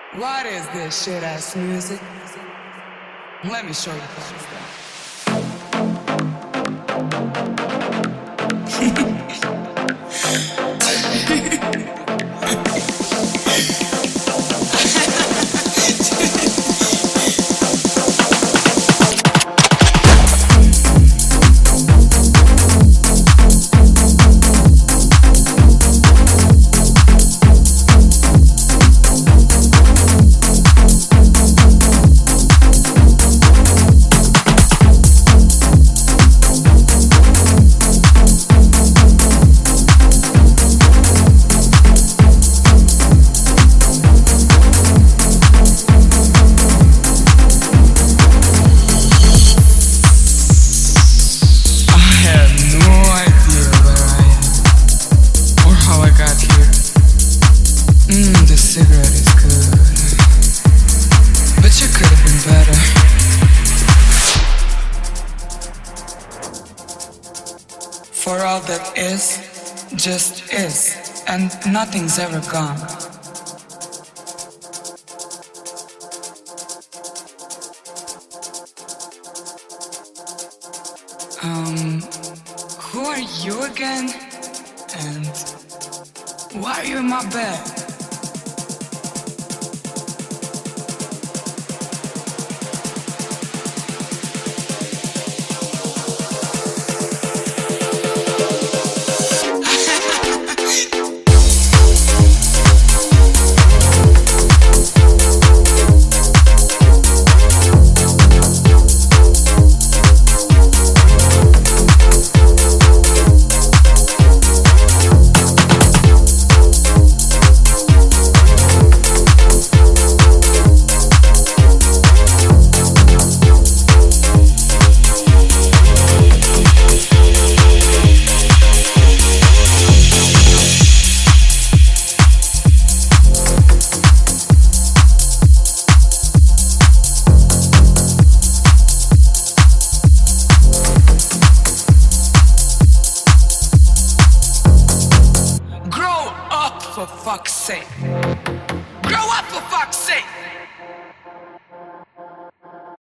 What is this shit ass music? Let me show you cigarette is good, but you could have been better. For all that is, just is, and nothing's ever gone. Who are you again? And why are you in my bed? For fuck's sake.